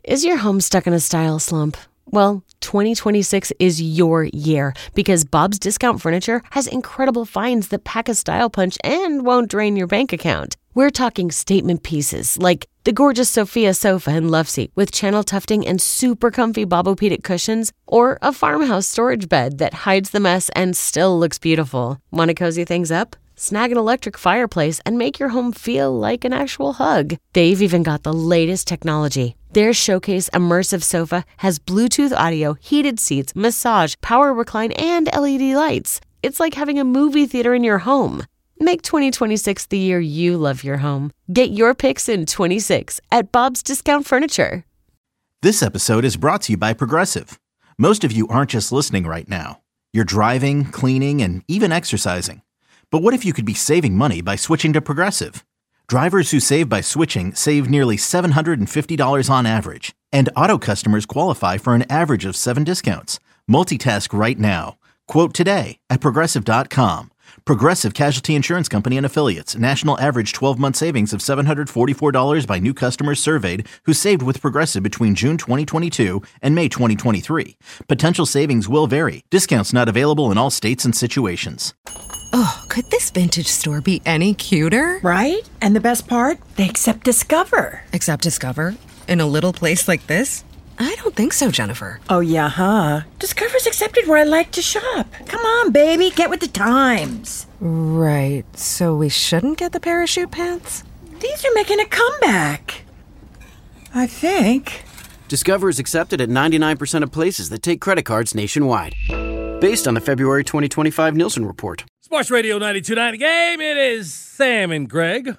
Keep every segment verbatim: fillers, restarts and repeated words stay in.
Is your home stuck in a style slump? Well, twenty twenty-six is your year because Bob's Discount Furniture has incredible finds that pack a style punch and won't drain your bank account. We're talking statement pieces like the gorgeous Sophia sofa and love seat with channel tufting and super comfy Bobopedic cushions, or a farmhouse storage bed that hides the mess and still looks beautiful. Want to cozy things up? Snag an electric fireplace and make your home feel like an actual hug. They've even got the latest technology. Their Showcase Immersive Sofa has Bluetooth audio, heated seats, massage, power recline, and L E D lights. It's like having a movie theater in your home. Make twenty twenty-six the year you love your home. Get your picks in twenty-six at Bob's Discount Furniture. This episode is brought to you by Progressive. Most of you aren't just listening right now. You're driving, cleaning, and even exercising. But what if you could be saving money by switching to Progressive? Drivers who save by switching save nearly seven hundred fifty dollars on average. And auto customers qualify for an average of seven discounts. Multitask right now. Quote today at Progressive dot com. Progressive Casualty Insurance Company and Affiliates. National average twelve-month savings of seven hundred forty-four dollars by new customers surveyed who saved with Progressive between June twenty twenty-two and May twenty twenty-three. Potential savings will vary. Discounts not available in all states and situations. Oh, could this vintage store be any cuter? Right? And the best part? They accept Discover. Accept Discover? In a little place like this? I don't think so, Jennifer. Oh, yeah, huh? Discover's accepted where I like to shop. Come on, baby, get with the times. Right, so we shouldn't get the parachute pants? These are making a comeback. I think. Discover is accepted at ninety-nine percent of places that take credit cards nationwide. Based on the February twenty twenty-five Nielsen report. Sports Radio ninety-two point nine The Game. It is Sam and Greg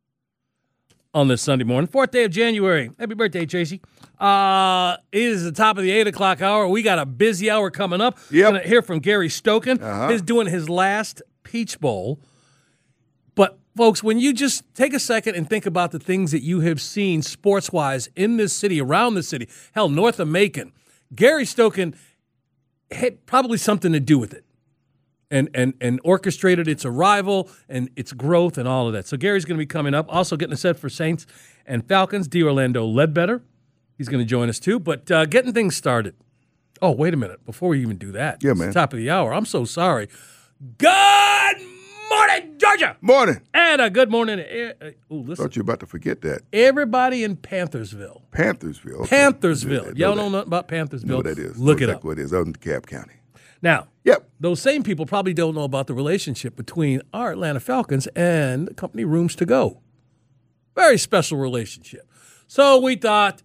on this Sunday morning, fourth day of January. Happy birthday, Tracy. Uh, it is the top of the eight o'clock hour. We got a busy hour coming up. Yep. We're going to hear from Gary Stokan. Uh-huh. He's doing his last Peach Bowl. But, folks, when you just take a second and think about the things that you have seen sports-wise in this city, around the city, hell, north of Macon, Gary Stokan had probably something to do with it. And, and and orchestrated its arrival and its growth and all of that. So Gary's going to be coming up. Also getting a set for Saints and Falcons. D. Orlando Ledbetter. He's going to join us too. But uh, getting things started. Oh, wait a minute. Before we even do that. Yeah, it's man. the top of the hour. I'm so sorry. Good morning, Georgia. Morning. And a good morning. Uh, oh, listen. Thought you were about to forget that. Everybody in Panthersville. Panthersville. Okay. Panthersville. Yeah, Y'all know know nothing about Panthersville? know what that is. Look know it exactly up. what it is out in DeKalb County. Now, Yep. those same people probably don't know about the relationship between our Atlanta Falcons and the company Rooms to Go. Very special relationship. So we thought,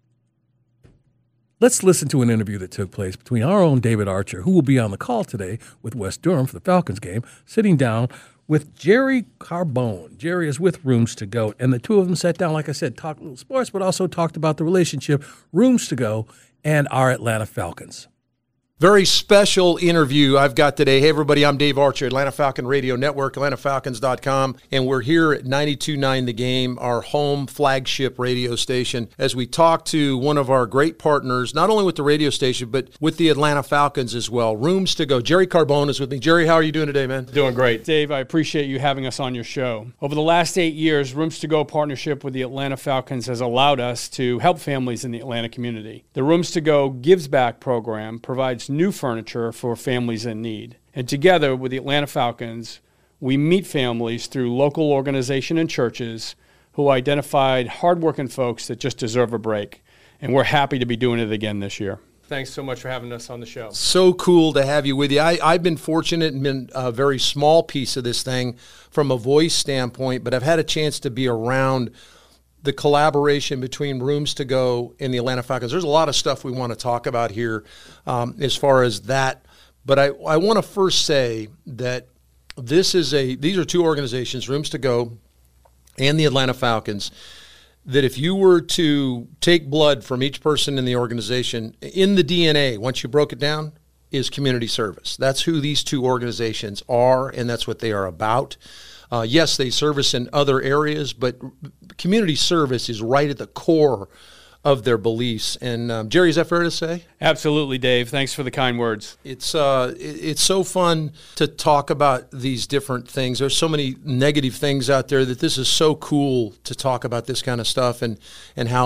let's listen to an interview that took place between our own David Archer, who will be on the call today with West Durham for the Falcons game, sitting down with Jerry Carbone. Jerry is with Rooms to Go, and the two of them sat down, like I said, talked a little sports, but also talked about the relationship Rooms to Go and our Atlanta Falcons. Very special interview I've got today. Hey, everybody, I'm Dave Archer, Atlanta Falcon Radio Network, Atlanta Falcons dot com, and we're here at ninety-two point nine The Game, our home flagship radio station, as we talk to one of our great partners, not only with the radio station, but with the Atlanta Falcons as well. Rooms to Go. Jerry Carbone is with me. Jerry, how are you doing today, man? Doing great. Dave, I appreciate you having us on your show. Over the last eight years, Rooms to Go partnership with the Atlanta Falcons has allowed us to help families in the Atlanta community. The Rooms to Go Gives Back program provides new furniture for families in need. And together with the Atlanta Falcons, we meet families through local organization and churches who identified hardworking folks that just deserve a break. And we're happy to be doing it again this year. Thanks so much for having us on the show. So cool to have you with you. I, I've been fortunate and been a very small piece of this thing from a voice standpoint, but I've had a chance to be around the collaboration between Rooms to Go and the Atlanta Falcons. There's a lot of stuff we want to talk about here um, as far as that. But I, I want to first say that this is a these are two organizations, Rooms to Go and the Atlanta Falcons, that if you were to take blood from each person in the organization, in the D N A, once you broke it down, is community service. That's who these two organizations are, and that's what they are about. Uh, yes, they service in other areas, but community service is right at the core of their beliefs. And um, Jerry, is that fair to say? Absolutely, Dave. Thanks for the kind words. It's uh, it, it's so fun to talk about these different things. There's so many negative things out there that this is so cool to talk about this kind of stuff and, and how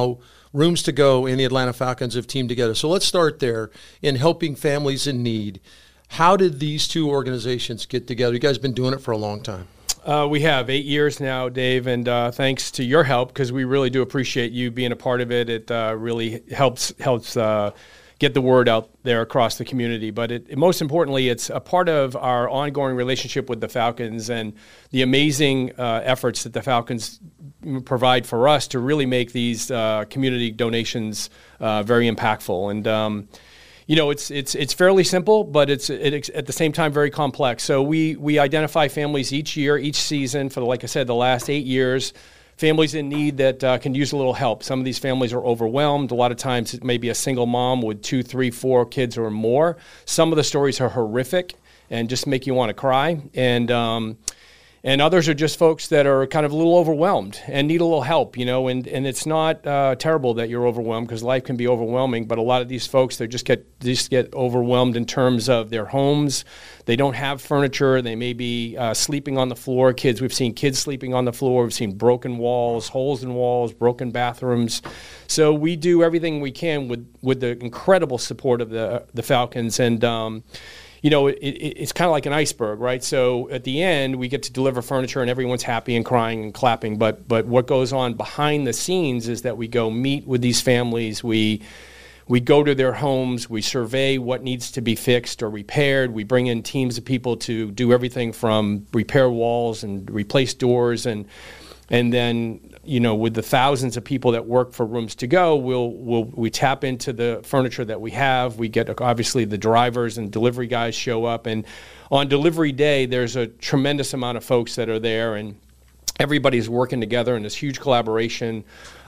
Rooms to Go and the Atlanta Falcons have teamed together. So let's start there in helping families in need. How did these two organizations get together? You guys have been doing it for a long time. Uh, we have eight years now, Dave, and uh, thanks to your help, because we really do appreciate you being a part of it. It uh, really helps helps uh, get the word out there across the community. But it, it, most importantly, it's a part of our ongoing relationship with the Falcons and the amazing uh, efforts that the Falcons provide for us to really make these uh, community donations uh, very impactful. And um, You know, it's it's it's fairly simple, but it's it, at the same time very complex. So we we identify families each year, each season for, like I said, the last eight years, families in need that uh, can use a little help. Some of these families are overwhelmed. A lot of times it may be a single mom with two, three, four kids or more. Some of the stories are horrific and just make you want to cry. And um, And others are just folks that are kind of a little overwhelmed and need a little help, you know, and, and it's not uh, terrible that you're overwhelmed, because life can be overwhelming, but a lot of these folks, they just get they just get overwhelmed in terms of their homes. They don't have furniture. They may be uh, sleeping on the floor. Kids, we've seen kids sleeping on the floor. We've seen broken walls, holes in walls, broken bathrooms. So we do everything we can with, with the incredible support of the, the Falcons. And, um, you know, it, it, it's kind of like an iceberg, right? So at the end, we get to deliver furniture and everyone's happy and crying and clapping. But but what goes on behind the scenes is that we go meet with these families. We we go to their homes. We survey what needs to be fixed or repaired. We bring in teams of people to do everything from repair walls and replace doors. And and then, you know, with the thousands of people that work for Rooms to Go, we'll, we'll we tap into the furniture that we have. We get, obviously, the drivers and delivery guys show up. And on delivery day, there's a tremendous amount of folks that are there, and everybody's working together in this huge collaboration.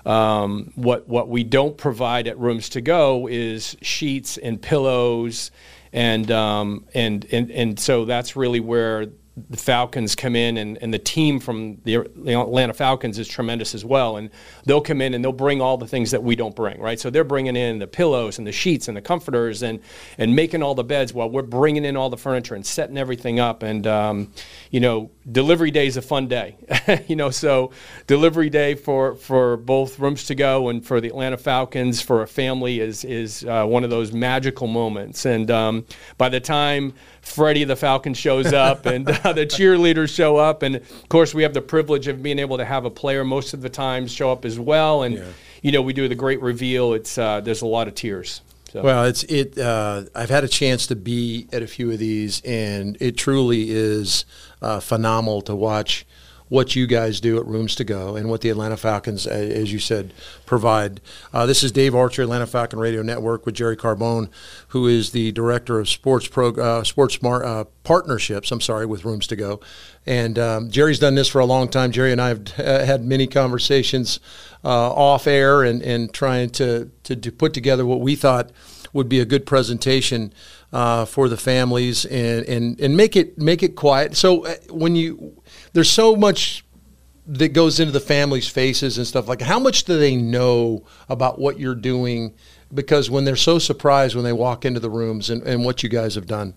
Um, what what we don't provide at Rooms to Go is sheets and pillows, and um, and and and so that's really where the Falcons come in, and, and the team from the Atlanta Falcons is tremendous as well. And they'll come in and they'll bring all the things that we don't bring, right? So they're bringing in the pillows and the sheets and the comforters and, and making all the beds while we're bringing in all the furniture and setting everything up. And, um, you know, delivery day is a fun day, you know, so delivery day for, for both Rooms to Go and for the Atlanta Falcons for a family is, is uh, one of those magical moments. And um, by the time Freddie the Falcon shows up and uh, the cheerleaders show up, and of course we have the privilege of being able to have a player most of the time show up as well, and yeah. you know, we do the great reveal. It's uh, there's a lot of tears. So. Well, it's it. Uh, I've had a chance to be at a few of these, and it truly is uh, phenomenal to watch what you guys do at Rooms to Go and what the Atlanta Falcons, as you said, provide. Uh, this is Dave Archer, Atlanta Falcon Radio Network, with Jerry Carbone, who is the Director of Sports Pro, uh, Sports Smart, uh, Partnerships, I'm sorry, with Rooms to Go. And um, Jerry's done this for a long time. Jerry and I have uh, had many conversations uh, off air and, and trying to, to, to put together what we thought would be a good presentation uh, for the families and, and, and make it make it quiet. So uh, when you there's so much that goes into the families' faces and stuff like, how much do they know about what you're doing? Because when they're so surprised when they walk into the rooms and, and what you guys have done.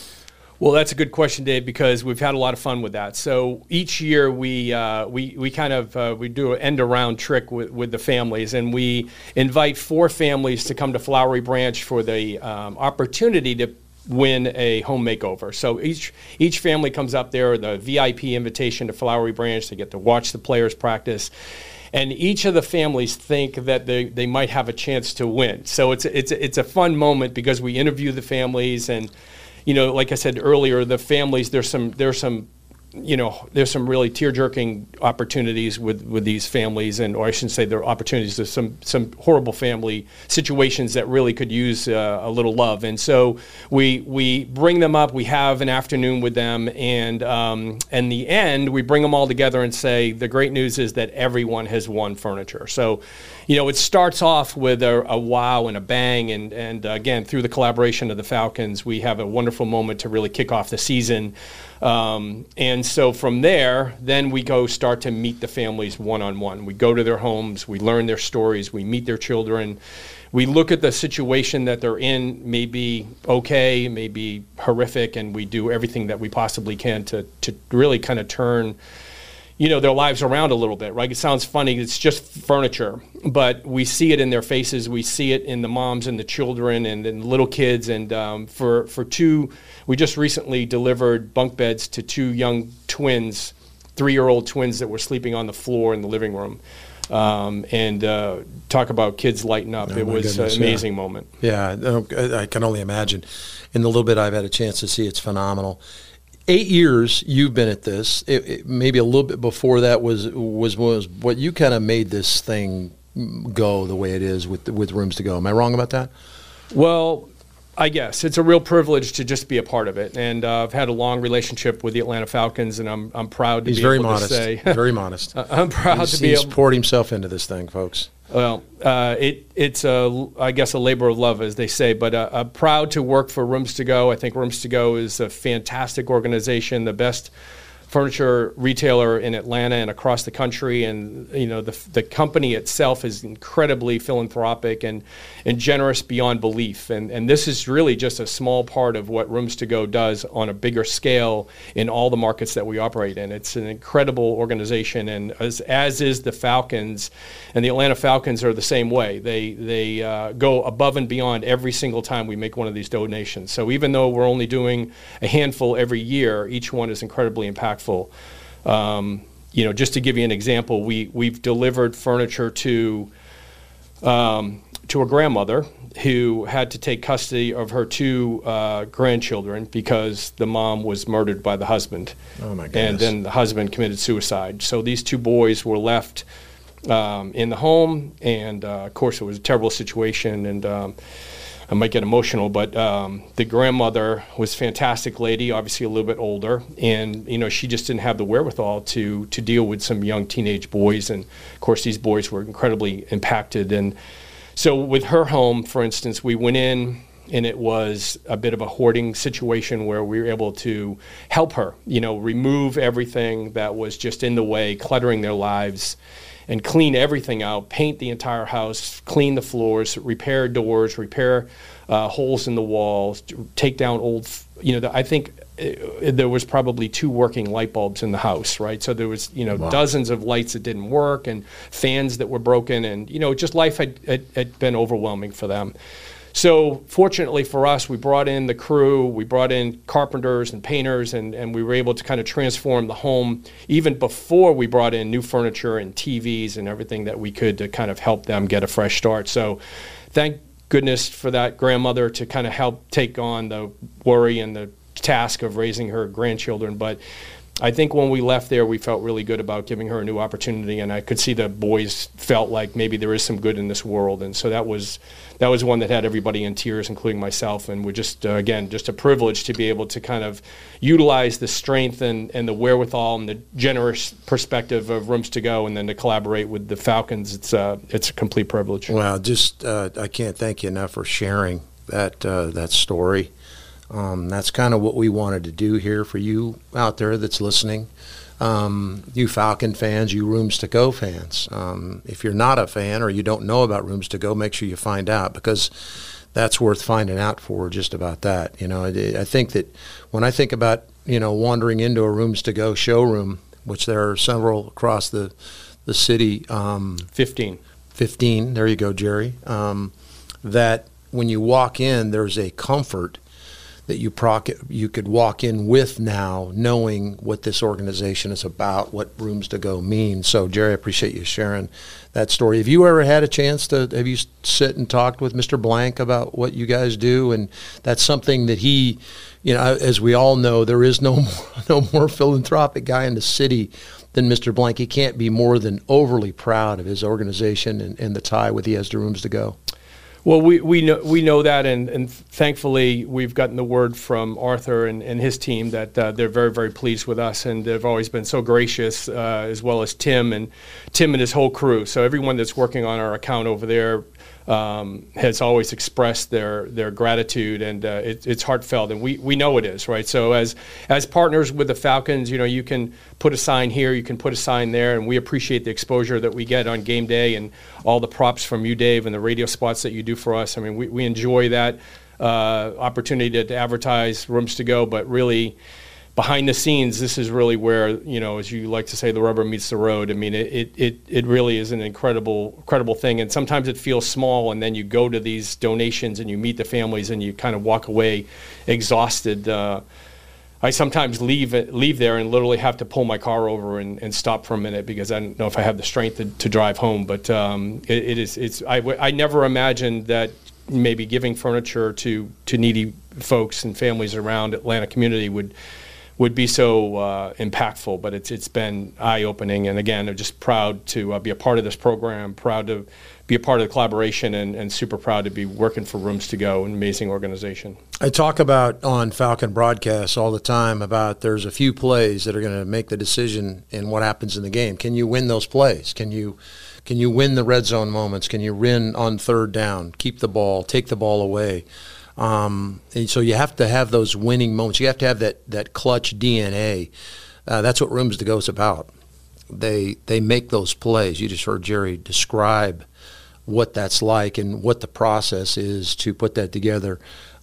Well, that's a good question, Dave, because we've had a lot of fun with that. So each year we uh, we we kind of uh, we do an end around trick with, with the families, and we invite four families to come to Flowery Branch for the um, opportunity to win a home makeover. So each each family comes up there, the V I P invitation to Flowery Branch. They get to watch the players practice. And each of the families think that they, they might have a chance to win. So it's it's it's a fun moment because we interview the families, and you know, like I said earlier, the families, there's some there's some you know, there's some really tear-jerking opportunities with, with these families, and or I shouldn't say there are opportunities. There's some some horrible family situations that really could use uh, a little love, and so we we bring them up. We have an afternoon with them, and um, in the end, we bring them all together and say the great news is that everyone has won furniture. So, you know, it starts off with a, a wow and a bang, and and uh, again through the collaboration of the Falcons, we have a wonderful moment to really kick off the season. Um, and so from there, then we go start to meet the families one-on-one. We go to their homes, we learn their stories, we meet their children, we look at the situation that they're in, maybe okay, maybe horrific, and we do everything that we possibly can to, to really kind of turn, you know, their lives around a little bit, right? It sounds funny. It's just furniture, but we see it in their faces. We see it in the moms and the children and the little kids. And um, for, for two, we just recently delivered bunk beds to two young twins, three-year-old twins that were sleeping on the floor in the living room. Um, and uh, talk about kids lighting up. Oh, it was goodness, an amazing yeah. moment. Yeah, no, I can only imagine. In the little bit I've had a chance to see, it's phenomenal. Eight years you've been at this. It, it, maybe a little bit before that was was was what you kind of made this thing go the way it is with with Rooms to Go. Am I wrong about that? Well, I guess it's a real privilege to just be a part of it, and uh, I've had a long relationship with the Atlanta Falcons, and I'm I'm proud to He's be very able modest. to say very modest. I'm proud he's, to be he's able. poured himself into this thing, folks. Well, uh, it it's a I guess a labor of love, as they say, but uh, I'm proud to work for Rooms to Go. I think Rooms to Go is a fantastic organization, the best furniture retailer in Atlanta and across the country, and you know the the company itself is incredibly philanthropic and and generous beyond belief, and and this is really just a small part of what Rooms to Go does on a bigger scale in all the markets that we operate in. It's an incredible organization, and as as is the Falcons, and the Atlanta Falcons are the same way. They they uh, go above and beyond every single time we make one of these donations. So even though we're only doing a handful every year, each one is incredibly impactful. Um, you know, just to give you an example, we we've delivered furniture to um, to a grandmother who had to take custody of her two uh, grandchildren because the mom was murdered by the husband. Oh my goodness! And then the husband committed suicide. So these two boys were left um, in the home, and uh, of course it was a terrible situation. And um, I might get emotional, but um, the grandmother was a fantastic lady, obviously a little bit older, and you know she just didn't have the wherewithal to to deal with some young teenage boys, and of course these boys were incredibly impacted. And so with her home, for instance, we went in, and it was a bit of a hoarding situation where we were able to help her, you know, remove everything that was just in the way, cluttering their lives, and clean everything out, paint the entire house, clean the floors, repair doors, repair uh, holes in the walls, take down old, you know, the, I think uh, there was probably two working light bulbs in the house, right? So there was, you know, wow. dozens of lights that didn't work and fans that were broken, and, you know, just life had, had, had been overwhelming for them. So fortunately for us, we brought in the crew, we brought in carpenters and painters, and, and we were able to kind of transform the home even before we brought in new furniture and T Vs and everything that we could to kind of help them get a fresh start. So thank goodness for that grandmother to kind of help take on the worry and the task of raising her grandchildren. But I think when we left there, we felt really good about giving her a new opportunity, and I could see the boys felt like maybe there is some good in this world. And so that was that was one that had everybody in tears, including myself. And we're just, uh, again, just a privilege to be able to kind of utilize the strength and, and the wherewithal and the generous perspective of Rooms to Go, and then to collaborate with the Falcons. It's, uh, it's a complete privilege. Well, just uh, I can't thank you enough for sharing that uh, that story. Um, that's kind of what we wanted to do here for you out there that's listening. Um, you Falcon fans, you Rooms to Go fans. Um, if you're not a fan or you don't know about Rooms to Go, make sure you find out, because that's worth finding out for, just about that. You know, I, I think that when I think about, you know, wandering into a Rooms to Go showroom, which there are several across the, the city. Um, fifteen. fifteen, there you go, Jerry. Um, that when you walk in, there's a comfort that you proc- you could walk in with now, knowing what this organization is about, what Rooms to Go means. So, Jerry, I appreciate you sharing that story. Have you ever had a chance to, have you sit and talked with Mister Blank about what you guys do? And that's something that he, you know, as we all know, there is no more, no more philanthropic guy in the city than Mister Blank. He can't be more than overly proud of his organization and, and the tie with he has to Rooms to Go. Well, we, we know we know that, and, and thankfully we've gotten the word from Arthur and, and his team that uh, they're very, very pleased with us, and they've always been so gracious, uh, as well as Tim and Tim and his whole crew. So everyone that's working on our account over there um, has always expressed their their gratitude, and uh, it, it's heartfelt, and we, we know it is, right? So as as partners with the Falcons, you know, you can put a sign here, you can put a sign there, and we appreciate the exposure that we get on game day and all the props from you, Dave, and the radio spots that you do for us. I mean, we, we enjoy that uh, opportunity to, to advertise Rooms to Go, but really behind the scenes, this is really where, you know, as you like to say, the rubber meets the road. I mean, it, it, it, it really is an incredible, incredible thing. And sometimes it feels small, and then you go to these donations and you meet the families and you kind of walk away exhausted. Uh, I sometimes leave leave there and literally have to pull my car over and, and stop for a minute because I don't know if I have the strength to, to drive home. But um, it, it is it's I, I never imagined that maybe giving furniture to, to needy folks and families around Atlanta community would would be so uh, impactful. But it's it's been eye-opening, and again, I'm just proud to uh, be a part of this program, proud to be a part of the collaboration, and, and super proud to be working for Rooms to Go, an amazing organization. I talk about on Falcon broadcasts all the time about there's a few plays that are going to make the decision in what happens in the game. Can you win those plays? Can you can you win the red zone moments? Can you win on third down, keep the ball, take the ball away? Um, and so you have to have those winning moments. You have to have that, that clutch D N A. Uh, that's what Rooms to Go is about. They they make those plays. You just heard Jerry describe what that's like and what the process is to put that together.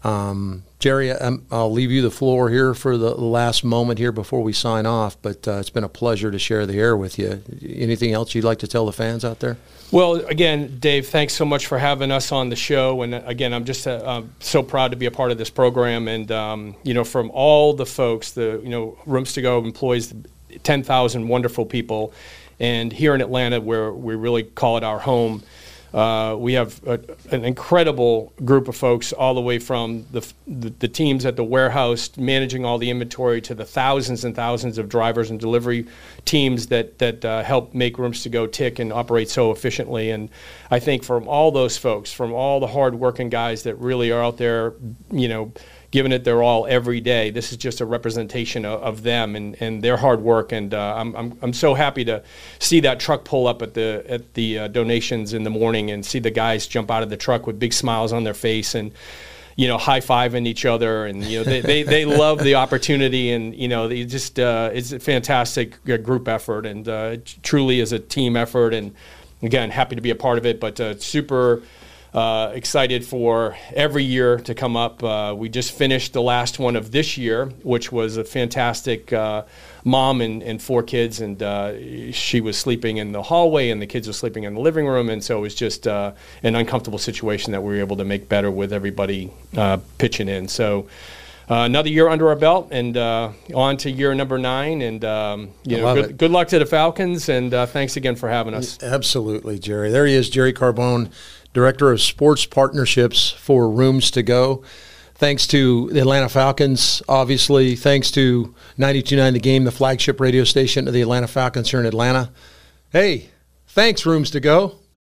Um, Jerry, I'm, I'll leave you the floor here for the last moment here before we sign off, but uh, it's been a pleasure to share the air with you. Anything else you'd like to tell the fans out there? Well, again, Dave, thanks so much for having us on the show. And again, I'm just uh, uh, so proud to be a part of this program. And, um, you know, from all the folks, the, you know, Rooms to Go employs ten thousand wonderful people. And here in Atlanta, where we really call it our home, Uh, we have a, an incredible group of folks all the way from the, the the teams at the warehouse managing all the inventory to the thousands and thousands of drivers and delivery teams that that uh, help make Rooms to Go tick and operate so efficiently. And I think from all those folks, from all the hard-working guys that really are out there, you know, giving it their all every day, this is just a representation of, of them and, and their hard work. And uh, I'm, I'm I'm so happy to see that truck pull up at the at the uh, donations in the morning and see the guys jump out of the truck with big smiles on their face and, you know, high-fiving each other. And, you know, they, they, they love the opportunity. And, you know, they just uh, it's a fantastic group effort, and uh, it truly is a team effort. And, again, happy to be a part of it, but uh, super Uh, excited for every year to come up. Uh, we just finished the last one of this year, which was a fantastic uh, mom and, and four kids, and uh, she was sleeping in the hallway and the kids were sleeping in the living room, and so it was just uh, an uncomfortable situation that we were able to make better with everybody uh, pitching in. So uh, another year under our belt, and uh, on to year number nine, and um, you know, good, good luck to the Falcons, and uh, thanks again for having us. Absolutely, Jerry. There he is, Jerry Carbone, Director of Sports Partnerships for Rooms to Go. Thanks to the Atlanta Falcons, obviously. Thanks to ninety-two point nine The Game, the flagship radio station of the Atlanta Falcons here in Atlanta. Hey, thanks, Rooms to Go.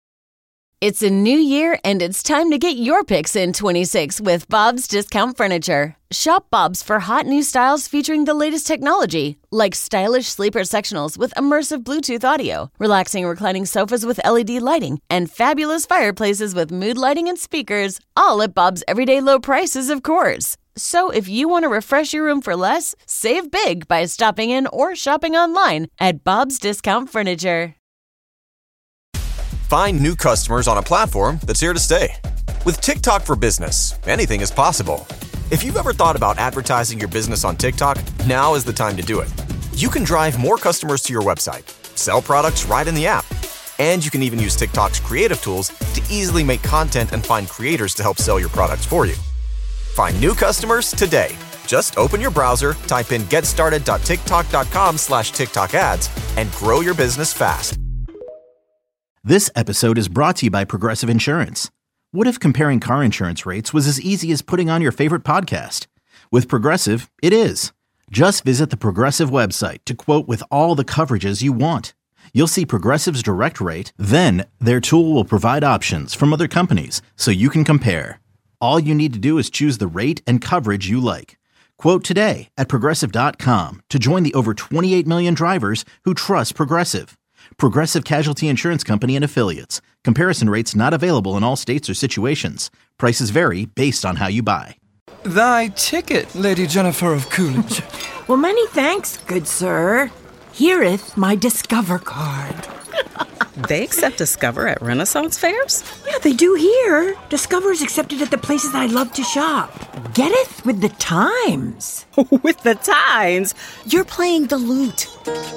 It's a new year, and it's time to get your picks in twenty-six with Bob's Discount Furniture. Shop Bob's for hot new styles featuring the latest technology, like stylish sleeper sectionals with immersive Bluetooth audio, relaxing reclining sofas with L E D lighting, and fabulous fireplaces with mood lighting and speakers, all at Bob's everyday low prices, of course. So if you want to refresh your room for less, save big by stopping in or shopping online at Bob's Discount Furniture. Find new customers on a platform that's here to stay. With TikTok for Business, anything is possible. If you've ever thought about advertising your business on TikTok, now is the time to do it. You can drive more customers to your website, sell products right in the app, and you can even use TikTok's creative tools to easily make content and find creators to help sell your products for you. Find new customers today. Just open your browser, type in getstarted.tiktok.com slash TikTok ads, and grow your business fast. This episode is brought to you by Progressive Insurance. What if comparing car insurance rates was as easy as putting on your favorite podcast? With Progressive, it is. Just visit the Progressive website to quote with all the coverages you want. You'll see Progressive's direct rate, then their tool will provide options from other companies so you can compare. All you need to do is choose the rate and coverage you like. Quote today at Progressive dot com to join the over twenty-eight million drivers who trust Progressive. Progressive Casualty Insurance Company and Affiliates. Comparison rates not available in all states or situations. Prices vary based on how you buy. Thy ticket, Lady Jennifer of Coolidge. Well, many thanks, good sir. Hereeth my Discover card. They accept Discover at Renaissance fairs? Yeah, they do here. Discover is accepted at the places I love to shop. Get it? With the times. With the times? You're playing the lute.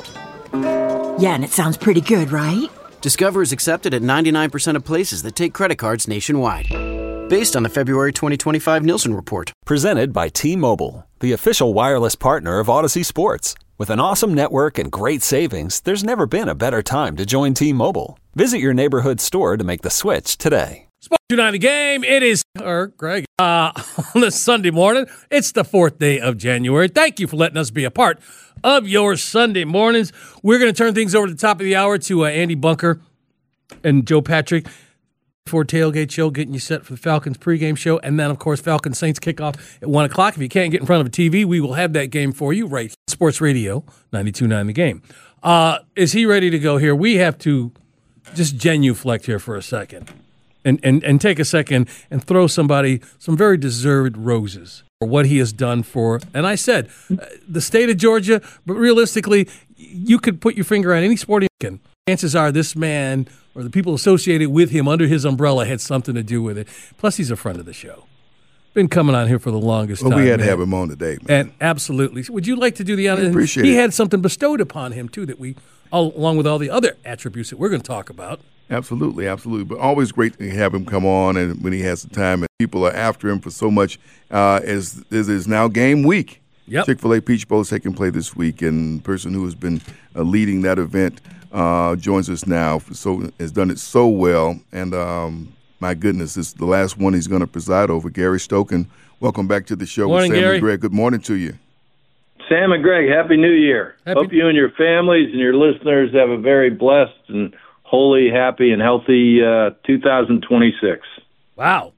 Yeah, and it sounds pretty good, right? Discover is accepted at ninety-nine percent of places that take credit cards nationwide. Based on the February twenty twenty-five Nielsen Report. Presented by T-Mobile, the official wireless partner of Odyssey Sports. With an awesome network and great savings, there's never been a better time to join T-Mobile. Visit your neighborhood store to make the switch today. Sports United game. It is, or Greg, uh, on this Sunday morning. It's the fourth day of January. Thank you for letting us be a part of your Sunday mornings. We're going to turn things over to the top of the hour to uh, Andy Bunker and Joe Patrick for Tailgate Show, getting you set for the Falcons pregame show. And then, of course, Falcons Saints kickoff at one o'clock. If you can't get in front of a T V, we will have that game for you right Sports Radio, ninety-two point nine The Game. Uh, is he ready to go here? We have to just genuflect here for a second and, and, and take a second and throw somebody some very deserved roses for what he has done for, and I said, uh, the state of Georgia, but realistically, you could put your finger on any sporting can. Chances are this man or the people associated with him under his umbrella had something to do with it. Plus, he's a friend of the show. Been coming on here for the longest well, time. We had man. to have him on today, man. And absolutely. Would you like to do the honor? I appreciate he it. had something bestowed upon him, too, that we, all, along with all the other attributes that we're going to talk about. Absolutely, absolutely. But always great to have him come on and when he has the time. And people are after him for so much. Uh, as it is now game week. Yep. Chick-fil-A Peach Bowl is taking place this week, and the person who has been uh, leading that event uh, joins us now. So has done it so well, and um, my goodness, it's the last one he's going to preside over. Gary Stokan, welcome back to the show Morning, with Sam Gary. and Greg. Good morning to you. Sam and Greg, Happy New Year. Happy- Hope you and your families and your listeners have a very blessed and holy, happy, and healthy uh, two thousand twenty-six. Wow.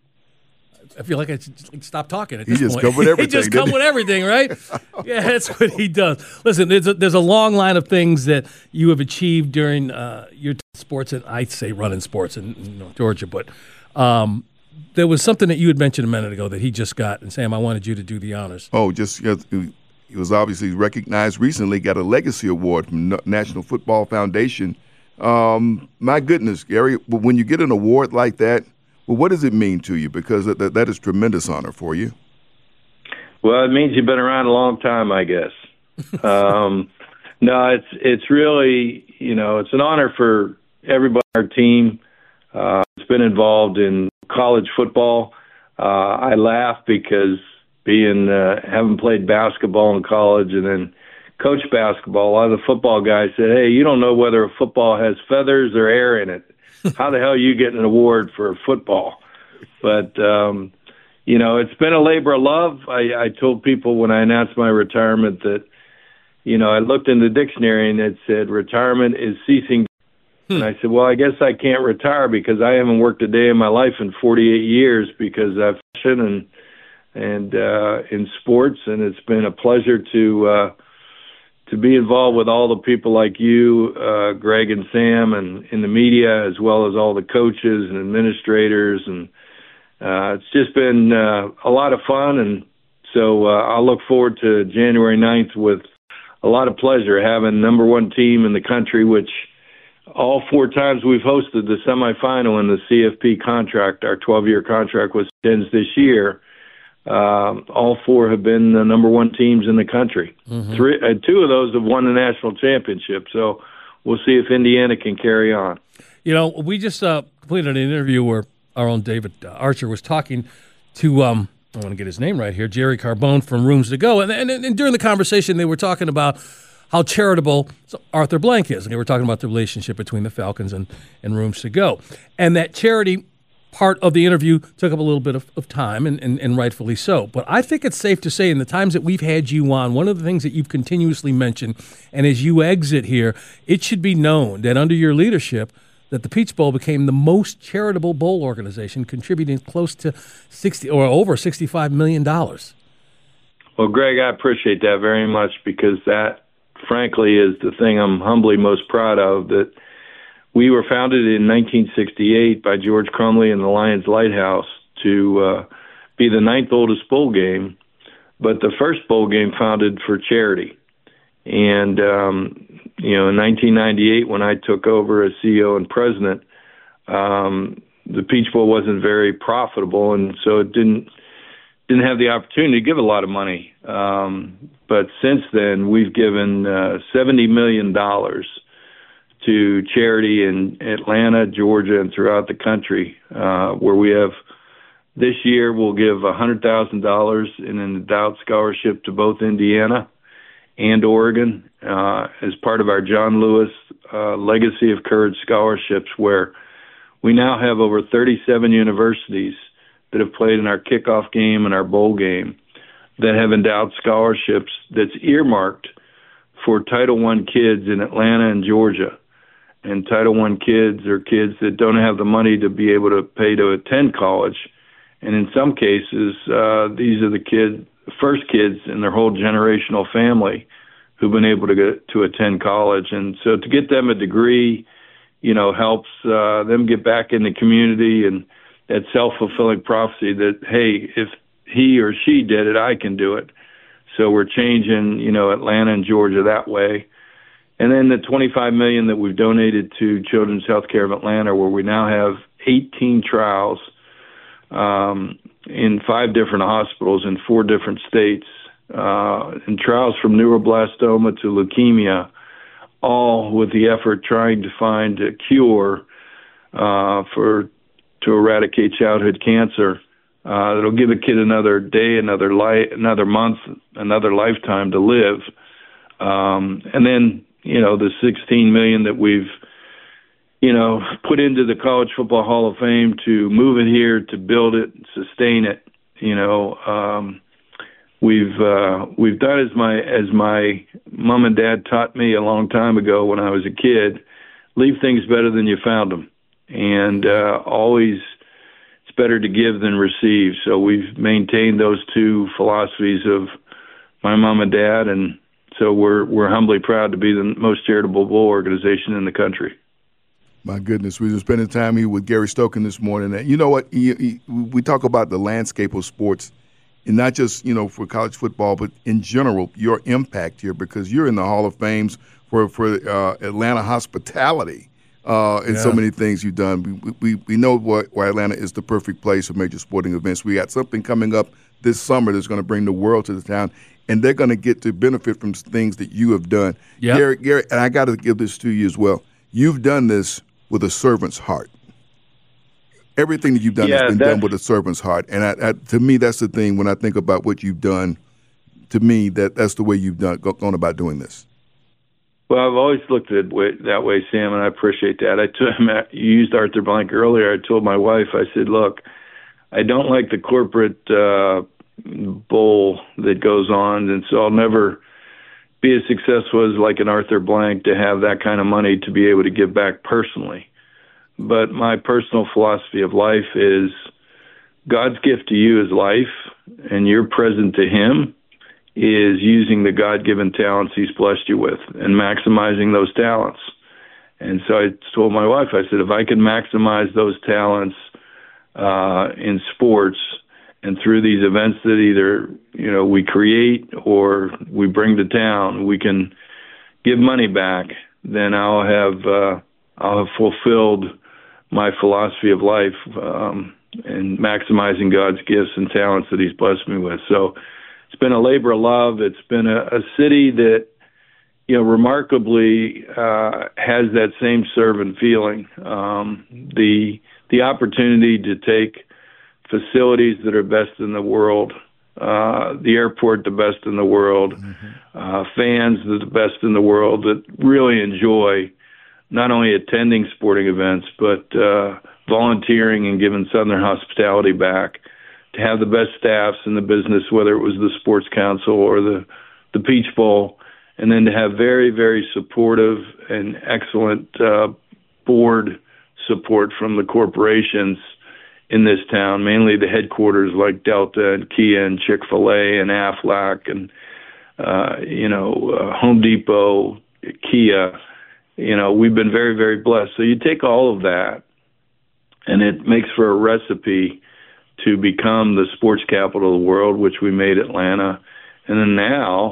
I feel like I should stop talking at He this just point. come with everything, he just didn't come he? with everything, right? Yeah, that's what he does. Listen, there's a, there's a long line of things that you have achieved during uh, your sports, and I'd say running sports in you know, Georgia, but um, there was something that you had mentioned a minute ago that he just got, and Sam, I wanted you to do the honors. Oh, just you know, he was obviously recognized recently, got a legacy award from N- National Football Foundation. Um, my goodness, Gary, when you get an award like that, well, what does it mean to you? Because that, that is tremendous honor for you. Well, it means you've been around a long time, I guess. um, no, it's it's really, you know, it's an honor for everybody on our team. Uh, it's been involved in college football. Uh, I laugh because being uh, having played basketball in college and then coached basketball, a lot of the football guys said, hey, you don't know whether a football has feathers or air in it. How the hell are you getting an award for football? But, um, you know, it's been a labor of love. I, I told people when I announced my retirement that, you know, I looked in the dictionary and it said retirement is ceasing. Hmm. And I said, well, I guess I can't retire because I haven't worked a day in my life in forty-eight years because I've been and and uh, in sports, and it's been a pleasure to uh, to be involved with all the people like you, uh, Greg and Sam, and in the media, as well as all the coaches and administrators. And uh, it's just been uh, a lot of fun. And so uh, I'll look forward to January ninth with a lot of pleasure, having number one team in the country, which all four times we've hosted the semifinal in the C F P contract, our twelve-year contract, which ends this year. Um, all four have been the number one teams in the country. Mm-hmm. Three, uh, two of those have won the national championship. So we'll see if Indiana can carry on. You know, we just uh, completed an interview where our own David uh, Archer was talking to, um, I want to get his name right here, Jerry Carbone from Rooms to Go. And, and, and during the conversation, they were talking about how charitable Arthur Blank is. And they were talking about the relationship between the Falcons and, and Rooms to Go. And that charity part of the interview took up a little bit of, of time, and, and, and rightfully so. But I think it's safe to say in the times that we've had you on, one of the things that you've continuously mentioned, and as you exit here, it should be known that under your leadership, that the Peach Bowl became the most charitable bowl organization, contributing close to sixty or over sixty-five million dollars. Well, Greg, I appreciate that very much because that, frankly, is the thing I'm humbly most proud of, that we were founded in nineteen sixty-eight by George Crumley and the Lions Lighthouse to uh, be the ninth oldest bowl game, but the first bowl game founded for charity. And, um, you know, in nineteen ninety-eight, when I took over as C E O and president, um, the Peach Bowl wasn't very profitable, and so it didn't didn't have the opportunity to give a lot of money. Um, but since then, we've given uh, seventy million dollars to charity in Atlanta, Georgia, and throughout the country, uh, where we have this year we'll give one hundred thousand dollars in an endowed scholarship to both Indiana and Oregon uh, as part of our John Lewis uh, Legacy of Courage scholarships, where we now have over thirty-seven universities that have played in our kickoff game and our bowl game that have endowed scholarships that's earmarked for Title One kids in Atlanta and Georgia. And Title One kids are kids that don't have the money to be able to pay to attend college. And in some cases, uh, these are the kids, first kids in their whole generational family who've been able to get to attend college. And so to get them a degree, you know, helps uh, them get back in the community, and that self-fulfilling prophecy that, hey, if he or she did it, I can do it. So we're changing, you know, Atlanta and Georgia that way. And then the twenty-five million dollars that we've donated to Children's Healthcare of Atlanta, where we now have eighteen trials um, in five different hospitals in four different states, uh, and trials from neuroblastoma to leukemia, all with the effort trying to find a cure uh, for to eradicate childhood cancer. Uh, that'll give a kid another day, another life, another month, another lifetime to live. Um, and then, you know, the sixteen million dollars that we've, you know, put into the College Football Hall of Fame to move it here, to build it, sustain it. You know, um, we've uh, we've done as my as my mom and dad taught me a long time ago when I was a kid: leave things better than you found them, and uh, always. It's better to give than receive. So we've maintained those two philosophies of my mom and dad, and so we're we're humbly proud to be the most charitable bowl organization in the country. My goodness, we've been spending time here with Gary Stokan this morning. And you know what? He, he, we talk about the landscape of sports, and not just, you know, for college football, but in general, your impact here, because you're in the Hall of Fames for, for uh, Atlanta hospitality. Uh, and yeah. so many things you've done. We we, we know why, why Atlanta is the perfect place for major sporting events. We got something coming up this summer that's going to bring the world to the town, and they're going to get to benefit from things that you have done. Yep. Gary, Gary, and I got to give this to you as well. You've done this with a servant's heart. Everything that you've done yeah, has been done with a servant's heart. And I, I, to me, that's the thing when I think about what you've done. To me, that that's the way you've done gone about doing this. Well, I've always looked at it that way, Sam, and I appreciate that. I told him, you used Arthur Blank earlier. I told my wife, I said, look, I don't like the corporate uh, bowl that goes on, and so I'll never be as successful as like an Arthur Blank to have that kind of money to be able to give back personally. But my personal philosophy of life is God's gift to you is life, and your present to him is using the God-given talents he's blessed you with and maximizing those talents. And so I told my wife, I said, if I can maximize those talents uh, in sports and through these events that either, you know, we create or we bring to town, we can give money back, then I'll have, uh, I'll have fulfilled my philosophy of life um, and maximizing God's gifts and talents that he's blessed me with. So it's been a labor of love. It's been a, a city that, you know, remarkably uh, has that same servant feeling. Um, the the opportunity to take facilities that are best in the world, uh, the airport the best in the world, mm-hmm. uh, fans that are the best in the world that really enjoy not only attending sporting events but uh, volunteering and giving Southern hospitality back. To have the best staffs in the business, whether it was the Sports Council or the, the Peach Bowl, and then to have very, very supportive and excellent uh, board support from the corporations in this town, mainly the headquarters like Delta and Kia and Chick-fil-A and Aflac and, uh, you know, uh, Home Depot, Kia. You know, we've been very, very blessed. So you take all of that, and it makes for a recipe to become the sports capital of the world, which we made Atlanta. And then now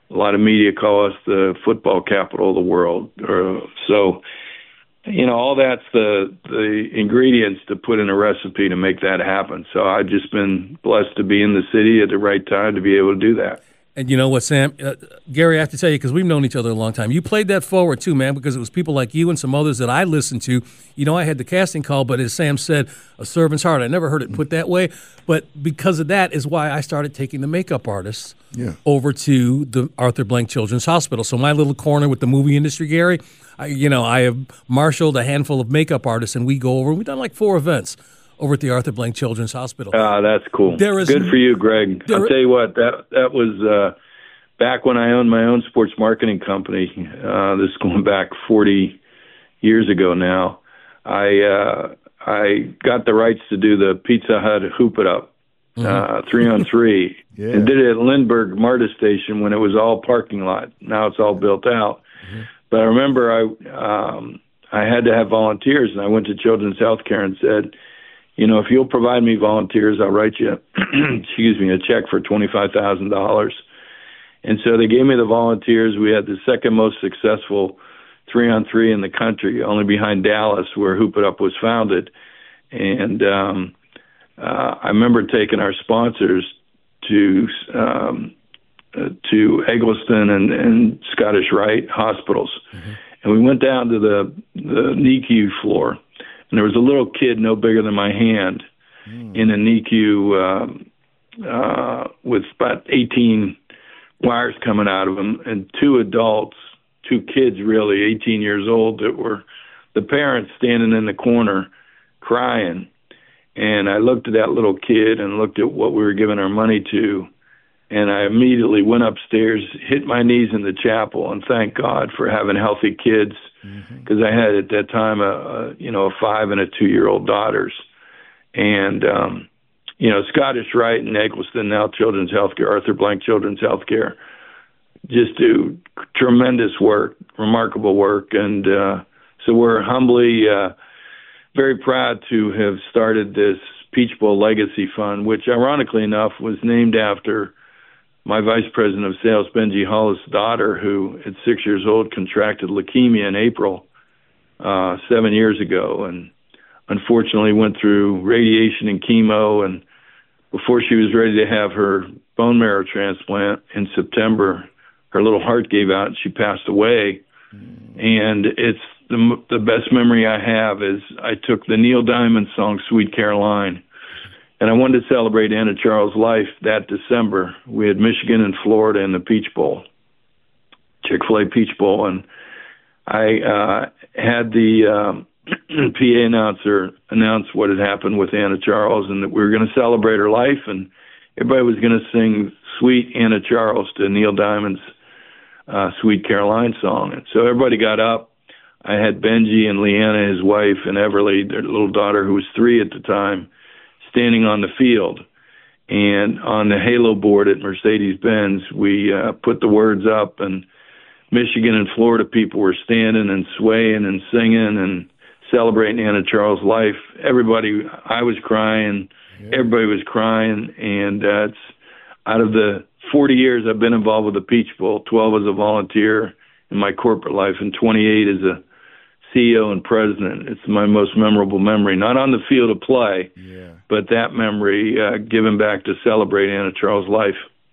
a lot of media call us the football capital of the world. Uh, so, you know, all that's the the ingredients to put in a recipe to make that happen. So I've just been blessed to be in the city at the right time to be able to do that. And you know what, Sam? Uh, Gary, I have to tell you, because we've known each other a long time, you played that forward too, man, because it was people like you and some others that I listened to. You know, I had the casting call, but as Sam said, a servant's heart. I never heard it put that way. But because of that is why I started taking the makeup artists yeah. over to the Arthur Blank Children's Hospital. So my little corner with the movie industry, Gary, I, you know, I have marshaled a handful of makeup artists, and we go over. We've done like four events over at the Arthur Blank Children's Hospital. Ah, that's cool. There is, Good for you, Greg. there, I'll tell you what, that that was uh, back when I owned my own sports marketing company. Uh, this is going back forty years ago now. I uh, I got the rights to do the Pizza Hut Hoop It Up, mm-hmm. uh, three on three, yeah. and did it at Lindbergh MARTA Station when it was all parking lot. Now it's all built out. Mm-hmm. But I remember I um, I had to have volunteers, and I went to Children's Healthcare and said, you know, if you'll provide me volunteers, I'll write you, excuse me, a check for twenty-five thousand dollars. And so they gave me the volunteers. We had the second most successful three-on-three in the country, only behind Dallas, where Hoop It Up was founded. And um, uh, I remember taking our sponsors to um, uh, to Eggleston and, and Scottish Rite hospitals. Mm-hmm. And we went down to the, the N I C U floor. And there was a little kid no bigger than my hand mm. in a N I C U um, uh, with about eighteen wires coming out of him, and two adults, two kids really, eighteen years old, that were the parents standing in the corner crying. And I looked at that little kid and looked at what we were giving our money to, and I immediately went upstairs, hit my knees in the chapel, and thanked God for having healthy kids. Because I had at that time a, a you know a five and a two year old daughters, and um, you know Scottish Rite and Eggleston, now Children's Healthcare, Arthur Blank Children's Healthcare, just do tremendous work, remarkable work, and uh, so we're humbly uh, very proud to have started this Peach Bowl Legacy Fund, which ironically enough was named after my vice president of sales, Benji Hollis' daughter, who at six years old contracted leukemia in April uh, seven years ago, and unfortunately went through radiation and chemo. And before she was ready to have her bone marrow transplant in September, her little heart gave out and she passed away. Mm. And it's the the best memory I have is I took the Neil Diamond song "Sweet Caroline." And I wanted to celebrate Anna Charles' life that December. We had Michigan and Florida in the Peach Bowl, Chick-fil-A Peach Bowl. And I uh, had the um, P A announcer announce what had happened with Anna Charles and that we were going to celebrate her life. And everybody was going to sing Sweet Anna Charles to Neil Diamond's uh, Sweet Caroline song. And so everybody got up. I had Benji and Leanna, his wife, and Everly, their little daughter, who was three at the time, standing on the field. And on the halo board at Mercedes-Benz, we uh, put the words up, and Michigan and Florida people were standing and swaying and singing and celebrating Anna Charles' life. Everybody, I was crying, yeah. Everybody was crying, and uh, it's out of the forty years I've been involved with the Peach Bowl, twelve as a volunteer in my corporate life, and twenty-eight as a C E O and president. It's my most memorable memory, not on the field of play, yeah. but that memory uh, given back to celebrate Anna Charles' life.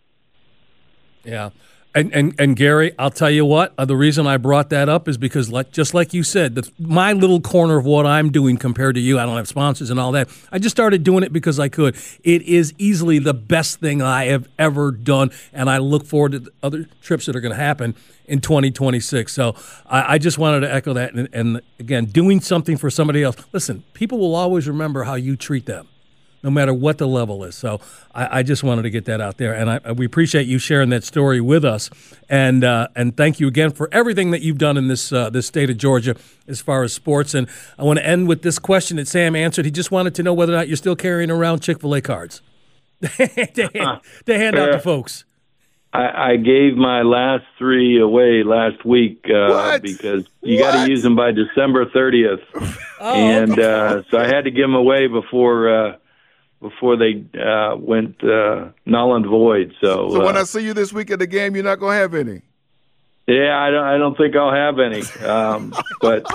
Yeah. And, and and Gary, I'll tell you what, uh, the reason I brought that up is because, like, just like you said, the, my little corner of what I'm doing compared to you, I don't have sponsors and all that. I just started doing it because I could. It is easily the best thing I have ever done, and I look forward to the other trips that are going to happen in twenty twenty-six. So I, I just wanted to echo that. And, and, again, doing something for somebody else. Listen, people will always remember how you treat them, no matter what the level is. So I, I just wanted to get that out there. And I, we appreciate you sharing that story with us. And uh, and thank you again for everything that you've done in this uh, this state of Georgia as far as sports. And I want to end with this question that Sam answered. He just wanted to know whether or not you're still carrying around Chick-fil-A cards to, hand, to hand out to folks. I, I gave my last three away last week uh, because you got to use them by December thirtieth. oh, and uh, so I had to give them away before uh, – before they uh, went uh, null and void. So, so when uh, I see you this week at the game, you're not going to have any? Yeah, I don't. I don't think I'll have any. Um, but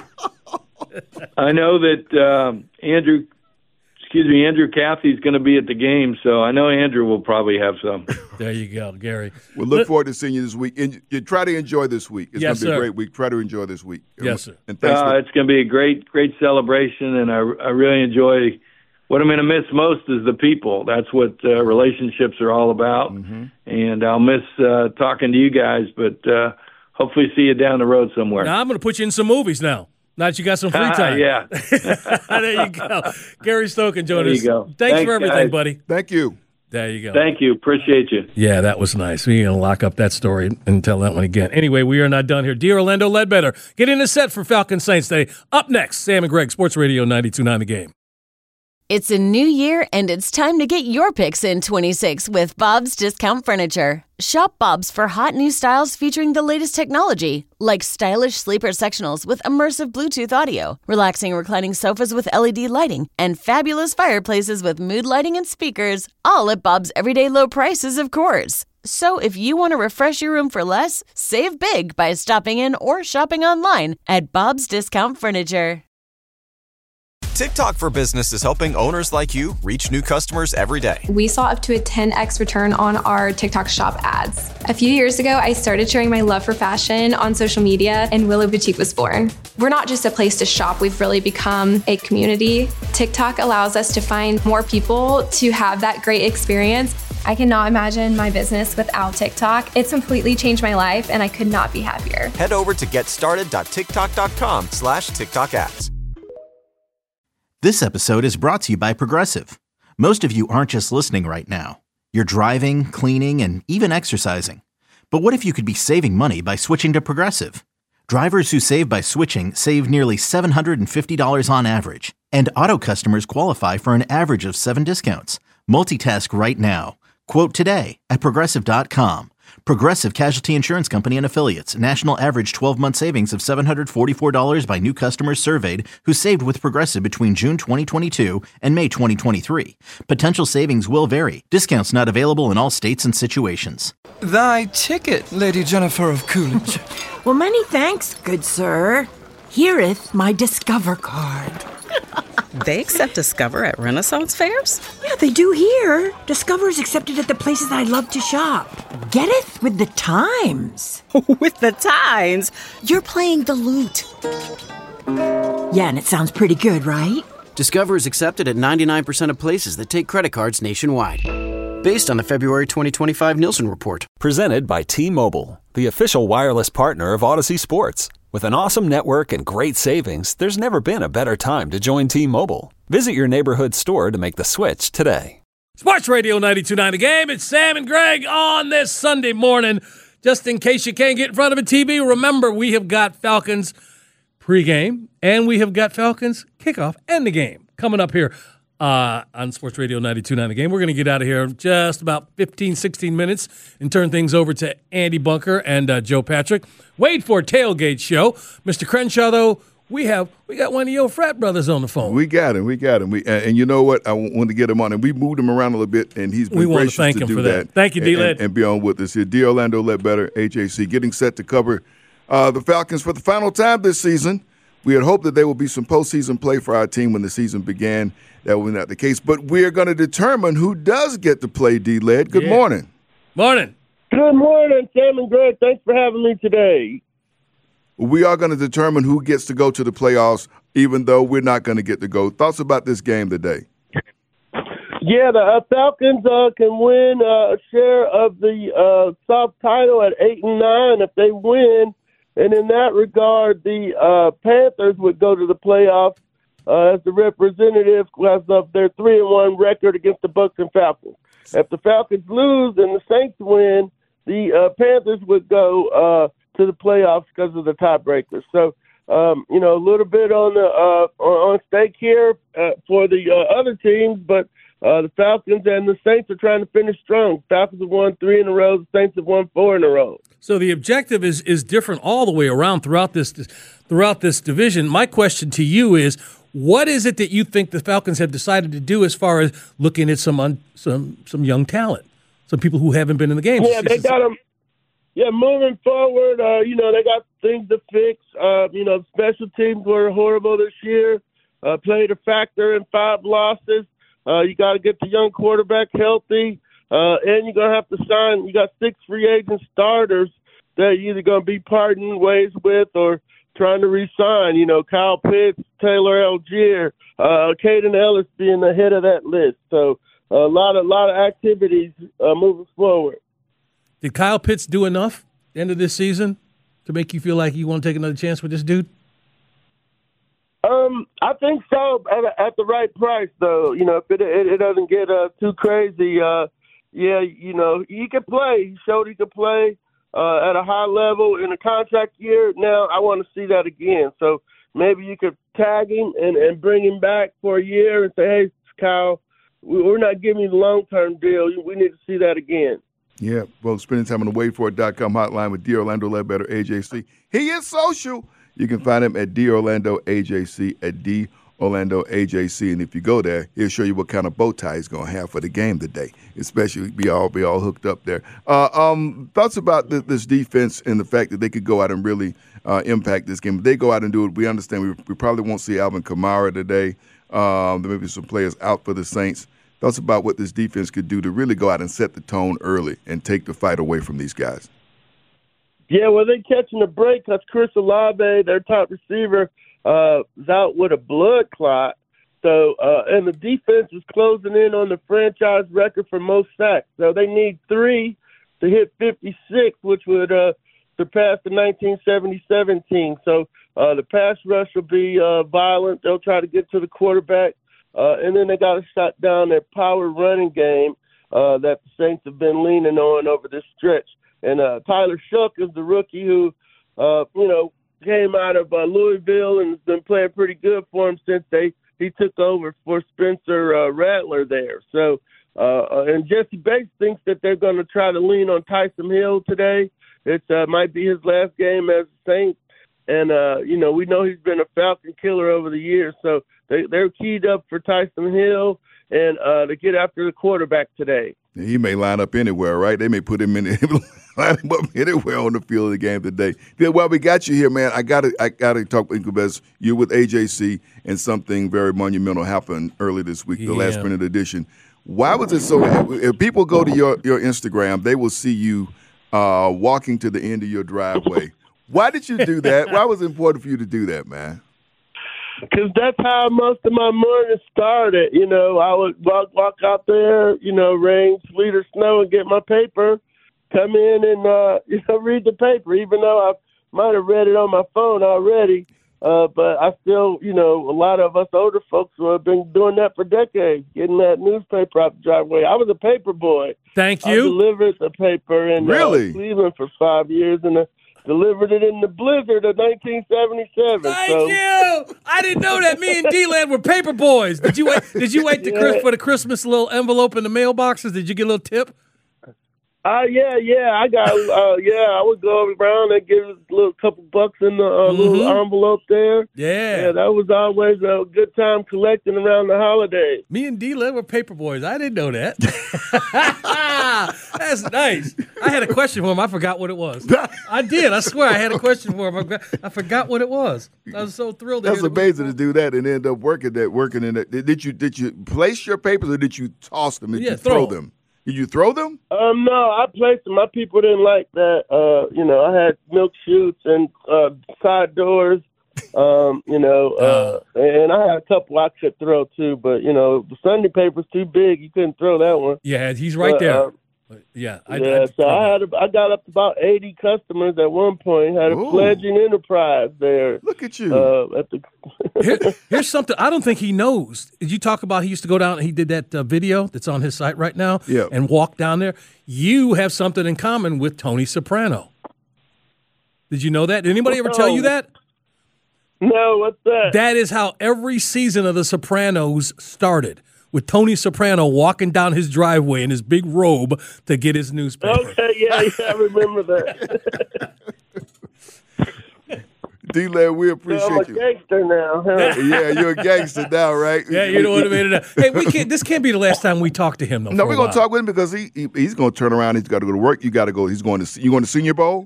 I know that um, Andrew, excuse me, Andrew Cathy's going to be at the game, so I know Andrew will probably have some. There you go, Gary. We'll look forward to seeing you this week. And you try to enjoy this week. It's Yes, going to be sir. a great week. Try to enjoy this week. Yes, sir. And thanks Uh, for, it's going to be a great, great celebration, and I, I really enjoy. What I'm going to miss most is the people. That's what uh, relationships are all about, mm-hmm. and I'll miss uh, talking to you guys. But uh, hopefully, see you down the road somewhere. Now I'm going to put you in some movies now. Now that you got some free time. yeah. There you go. Gary Stokan joined There us. you go. Thanks, Thanks, for everything, guys. buddy. Thank you. There you go. Thank you. Appreciate you. Yeah, that was nice. We're going to lock up that story and tell that one again. Anyway, we are not done here. Dear Orlando Ledbetter, get in the set for Falcon Saints Day. Up next, Sam and Greg, Sports Radio ninety-two point nine The Game. It's a new year, and it's time to get your picks in twenty-six with Bob's Discount Furniture. Shop Bob's for hot new styles featuring the latest technology, like stylish sleeper sectionals with immersive Bluetooth audio, relaxing reclining sofas with L E D lighting, and fabulous fireplaces with mood lighting and speakers, all at Bob's everyday low prices, of course. So if you want to refresh your room for less, save big by stopping in or shopping online at Bob's Discount Furniture. TikTok for Business is helping owners like you reach new customers every day. We saw up to a ten x return on our TikTok shop ads. A few years ago, I started sharing my love for fashion on social media, and Willow Boutique was born. We're not just a place to shop, we've really become a community. TikTok allows us to find more people to have that great experience. I cannot imagine my business without TikTok. It's completely changed my life, and I could not be happier. Head over to getstarted.tiktok.com slash TikTok ads. This episode is brought to you by Progressive. Most of you aren't just listening right now. You're driving, cleaning, and even exercising. But what if you could be saving money by switching to Progressive? Drivers who save by switching save nearly seven hundred fifty dollars on average. And auto customers qualify for an average of seven discounts. Multitask right now. Quote today at Progressive dot com. Progressive Casualty Insurance Company and Affiliates. National average twelve-month savings of seven hundred forty-four dollars by new customers surveyed who saved with Progressive between June twenty twenty-two and May twenty twenty-three. Potential savings will vary. Discounts not available in all states and situations. Thy ticket, Lady Jennifer of Coolidge. Well, many thanks, good sir. Hereeth my Discover card. They accept Discover at Renaissance fairs? Yeah, they do here. Discover is accepted at the places I love to shop. Getteth with the times. With the times? You're playing the lute. Yeah, and it sounds pretty good, right? Discover is accepted at ninety-nine percent of places that take credit cards nationwide. Based on the February twenty twenty-five Nielsen report. Presented by T-Mobile, the official wireless partner of Odyssey Sports. With an awesome network and great savings, there's never been a better time to join T-Mobile. Visit your neighborhood store to make the switch today. Sports Radio ninety-two point nine The Game. It's Sam and Greg on this Sunday morning. Just in case you can't get in front of a T V, remember we have got Falcons pregame and we have got Falcons kickoff and the game coming up here uh, on Sports Radio ninety-two point nine The Game. We're going to get out of here in just about fifteen, sixteen minutes and turn things over to Andy Bunker and uh, Joe Patrick. Wait for Tailgate Show. Mister Crenshaw, though, we have we got one of your frat brothers on the phone. We got him. We got him. We and, and you know what? I want to get him on, and we moved him around a little bit, and he's been we want gracious to thank to him do for that. that. Thank you, D-Led. And, and be on with us here. D. Orlando Ledbetter, H A C, getting set to cover uh, the Falcons for the final time this season. We had hoped that there would be some postseason play for our team when the season began. That was not the case. But we're going to determine who does get to play, D-Led. Good Yeah. morning. Morning. Good morning, Sam and Greg. Thanks for having me today. We are going to determine who gets to go to the playoffs, even though we're not going to get to go. Thoughts about this game today? Yeah, the uh, Falcons uh, can win uh, a share of the uh, South title at eight and nine if they win, and in that regard, the uh, Panthers would go to the playoffs uh, as the representative because of their three and one record against the Bucs and Falcons. If the Falcons lose and the Saints win, the uh, Panthers would go uh, to the playoffs because of the tiebreakers. So, um, you know, a little bit on the uh, on stake here uh, for the uh, other teams, but uh, the Falcons and the Saints are trying to finish strong. Falcons have won three in a row. The Saints have won four in a row. So the objective is is different all the way around throughout this throughout this division. My question to you is, What is it that you think the Falcons have decided to do as far as looking at some un, some some young talent, some people who haven't been in the game? Yeah, they got them. Yeah, moving forward, uh, you know, they got things to fix. Uh, you know, special teams were horrible this year. Uh, played a factor in five losses. Uh, you got to get the young quarterback healthy, uh, and you're gonna have to sign. You got six free agent starters that you're either gonna be parting ways with or trying to re-sign. You know, Kyle Pitts, Taylor Algier, uh, Caden Ellis being the head of that list. So a lot of lot of activities uh, moving forward. Did Kyle Pitts do enough at the end of this season to make you feel like you want to take another chance with this dude? Um, I think so at, at the right price, though. You know, if it it, it doesn't get uh, too crazy, uh, yeah, you know, he could play. He showed he could play uh, at a high level in a contract year. Now I want to see that again. So maybe you could tag him and, and bring him back for a year and say, hey, Kyle, we're not giving you the long-term deal. We need to see that again. Yeah, well, spending time on the wait for it dot com hotline with D. Orlando Ledbetter, A J C. He is social. You can find him at D. Orlando A J C, at D. Orlando A J C. And if you go there, he'll show you what kind of bow tie he's going to have for the game today, especially be all be all hooked up there. Uh, um, thoughts about the, this defense and the fact that they could go out and really uh, impact this game. If they go out and do it, we understand we, we probably won't see Alvin Kamara today. Um, there may be some players out for the Saints. Thoughts about what this defense could do to really go out and set the tone early and take the fight away from these guys. Yeah, well, they're catching a break because Chris Olave, their top receiver, uh, is out with a blood clot. So, uh, and the defense is closing in on the franchise record for most sacks. So they need three to hit fifty-six, which would uh, surpass the nineteen seventy-seven team. So uh, the pass rush will be uh, violent. They'll try to get to the quarterback. Uh, and then they got to shut down their power running game uh, that the Saints have been leaning on over this stretch. And uh, Tyler Shough is the rookie who, uh, you know, came out of uh, Louisville and has been playing pretty good for him since they he took over for Spencer uh, Rattler there. So, uh, and Jesse Bates thinks that they're going to try to lean on Taysom Hill today. It uh, might be his last game as a Saint. And, uh, you know, we know he's been a Falcon killer over the years. So they, they're keyed up for Taysom Hill and uh, to get after the quarterback today. He may line up anywhere, right? They may put him in line him up anywhere on the field of the game today. Yeah, well, we got you here, man. I got to I got to talk with Incubus. You're with A J C, and something very monumental happened early this week, the yeah. last minute edition. Why was it so? If people go to your, your Instagram, they will see you uh, walking to the end of your driveway. Why did you do that? Why was it important for you to do that, man? Because that's how most of my morning started. You know, I would walk, walk out there, you know, rain, sleet, or snow, and get my paper, come in and, uh, you know, read the paper, even though I might have read it on my phone already. Uh, but I still, you know, a lot of us older folks who have been doing that for decades, getting that newspaper out the driveway. I was a paper boy. Thank you. I delivered the paper in really? uh, Cleveland for five years, and uh, delivered it in the blizzard of nineteen seventy-seven. Thank so. you. I didn't know that. Me and D-Land were paper boys. Did you wait? Did you wait to yeah. Chris for the Christmas little envelope in the mailboxes? Did you get a little tip? Uh, yeah, yeah. I got. Uh, yeah, I would go around and give a little couple bucks in the uh, Mm-hmm. little envelope there. Yeah. yeah. That was always a good time collecting around the holidays. Me and D-Land were paper boys. I didn't know that. That's nice. I had a question for him. I forgot what it was. I did. I swear I had a question for him. I forgot, I forgot what it was. I was so thrilled. To That's hear amazing to do that and end up working that, working in that. Did you did you place your papers or did you toss them? Did Yeah, you throw throw them? Did you throw them? Um, no, I placed them. My people didn't like that. Uh, you know, I had milk chutes and uh, side doors. Um, you know, uh, and I had a couple I could throw too, but you know, the Sunday paper's too big. You couldn't throw that one. Yeah, he's right but, there. Uh, yeah, I, yeah. I, so I had, a, I got up to about eighty customers at one point. Had a Ooh. fledgling enterprise there. Look at you. Uh, at the Here, here's something I don't think he knows. Did you talk about he used to go down and he did that uh, video that's on his site right now Yeah. and walk down there? You have something in common with Tony Soprano. Did you know that? Did anybody ever tell you that? No, what's that? That is how every season of The Sopranos started, with Tony Soprano walking down his driveway in his big robe to get his newspaper. Okay, yeah, yeah, I remember that. D-Led, we appreciate I'm a you. gangster now. Huh? Yeah, you're a gangster now, right? Yeah, you're the one who made it up. Hey, we can't. This can't be the last time we talk to him, though. No, we're gonna talk with him because he, he he's gonna turn around. He's got to go to work. You got to go. He's going to. You going to Senior Bowl?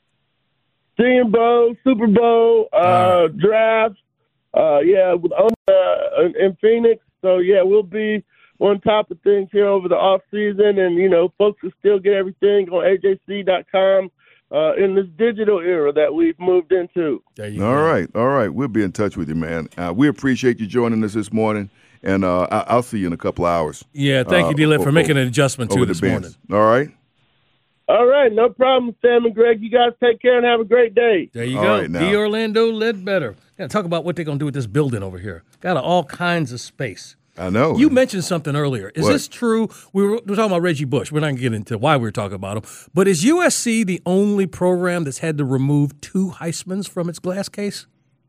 Senior Bowl, Super Bowl, uh, uh, draft. Uh, yeah, with, uh, in Phoenix. So yeah, we'll be on top of things here over the off season, and you know, folks can still get everything on A J C dot com. Uh, in this digital era that we've moved into. There you all go. right, all right. We'll be in touch with you, man. Uh, we appreciate you joining us this morning, and uh, I- I'll see you in a couple hours. Yeah, thank uh, you, D-Led, for making an adjustment, too, this morning. All right? All right, no problem, Sam and Greg. You guys take care and have a great day. There you all go. Right, D. Orlando Ledbetter. Yeah, talk about what they're going to do with this building over here. Got all kinds of space. I know. You mentioned something earlier. Is What? this true? We were, we were talking about Reggie Bush. We're not going to get into why we were talking about him. But is U S C the only program that's had to remove two Heismans from its glass case?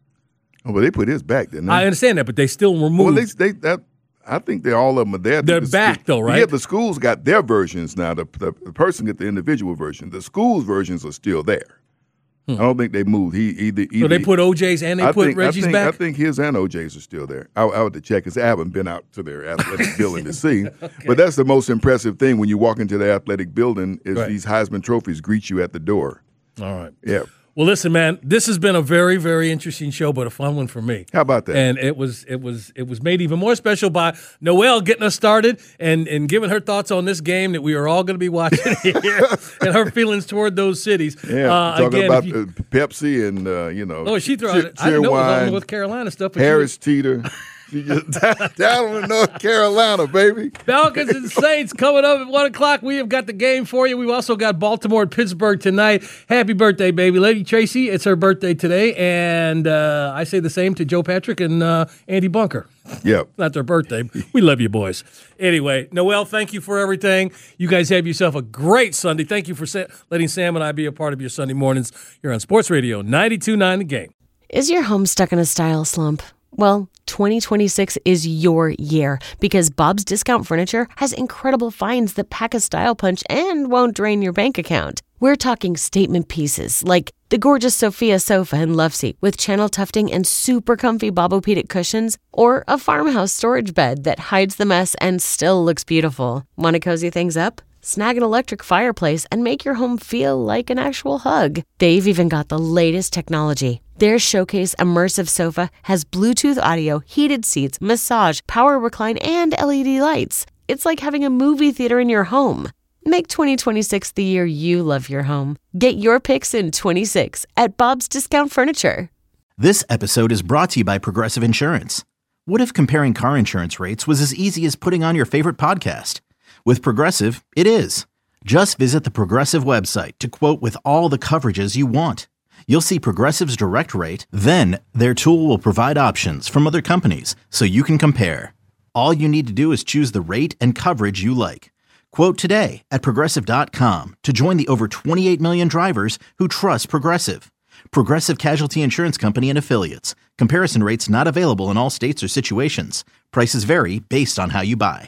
Oh, well, they put his back, didn't they? I understand that, but they still removed. Well, they, they that I think they all of them are there. They're the back, school, though, right? Yeah, the schools got their versions now. The, the, the person get the individual version. The schools' versions are still there. Hmm. I don't think they moved. He either, either So they put O J's and they I put think, Reggie's I think, back? I think his and O J's are still there. I, I would have to check because I haven't been out to their athletic building to see. Okay. But that's the most impressive thing when you walk into the athletic building is right. these Heisman trophies greet you at the door. All right. Yeah. Well, listen, man, this has been a very, very interesting show, but a fun one for me. How about that? And it was, it was, it was made even more special by Noelle getting us started and, and giving her thoughts on this game that we are all going to be watching here, and her feelings toward those cities. Yeah, uh, talking again, about you, uh, Pepsi and uh, you know. Oh, she threw cheer, out. I didn't know it was all wine, North Carolina stuff. But Harris she, Teeter. She just down in North Carolina, baby. Falcons and Saints coming up at one o'clock. We have got the game for you. We've also got Baltimore and Pittsburgh tonight. Happy birthday, baby. Lady Tracy, it's her birthday today. And uh, I say the same to Joe Patrick and uh, Andy Bunker. Yep. Not their birthday. We love you, boys. Anyway, Noelle, thank you for everything. You guys have yourself a great Sunday. Thank you for sa- letting Sam and I be a part of your Sunday mornings. You're on Sports Radio ninety-two point nine The Game. Is your home stuck in a style slump? Well, twenty twenty-six is your year because Bob's Discount Furniture has incredible finds that pack a style punch and won't drain your bank account. We're talking statement pieces like the gorgeous Sophia sofa and love seat with channel tufting and super comfy Bobopedic cushions, or a farmhouse storage bed that hides the mess and still looks beautiful. Want to cozy things up? Snag an electric fireplace and make your home feel like an actual hug. They've even got the latest technology. Their Showcase Immersive Sofa has Bluetooth audio, heated seats, massage, power recline, and L E D lights. It's like having a movie theater in your home. Make twenty twenty-six the year you love your home. Get your picks in twenty-six at Bob's Discount Furniture. This episode is brought to you by Progressive Insurance. What if comparing car insurance rates was as easy as putting on your favorite podcast? With Progressive, it is. Just visit the Progressive website to quote with all the coverages you want. You'll see Progressive's direct rate, then their tool will provide options from other companies so you can compare. All you need to do is choose the rate and coverage you like. Quote today at Progressive dot com to join the over twenty-eight million drivers who trust Progressive. Progressive Casualty Insurance Company and Affiliates. Comparison rates not available in all states or situations. Prices vary based on how you buy.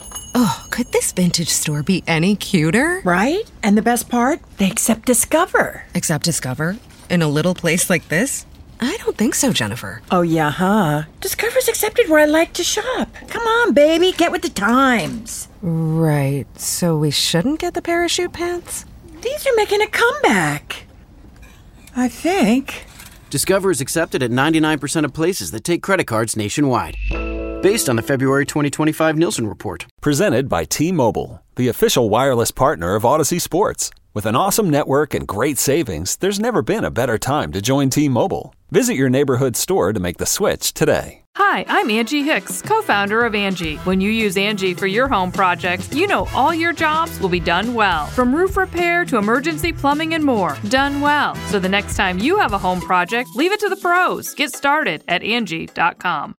Oh, could this vintage store be any cuter? Right? And the best part? They accept Discover. Accept Discover? In a little place like this? I don't think so, Jennifer. Oh, yeah, huh? Discover's accepted where I like to shop. Come on, baby, get with the times. Right, so we shouldn't get the parachute pants? These are making a comeback. I think. Discover is accepted at ninety-nine percent of places that take credit cards nationwide. Based on the February twenty twenty-five Nielsen report. Presented by T-Mobile, the official wireless partner of Odyssey Sports. With an awesome network and great savings, there's never been a better time to join T-Mobile. Visit your neighborhood store to make the switch today. Hi, I'm Angie Hicks, co-founder of Angie. When you use Angie for your home projects, you know all your jobs will be done well. From roof repair to emergency plumbing and more, done well. So the next time you have a home project, leave it to the pros. Get started at Angie dot com.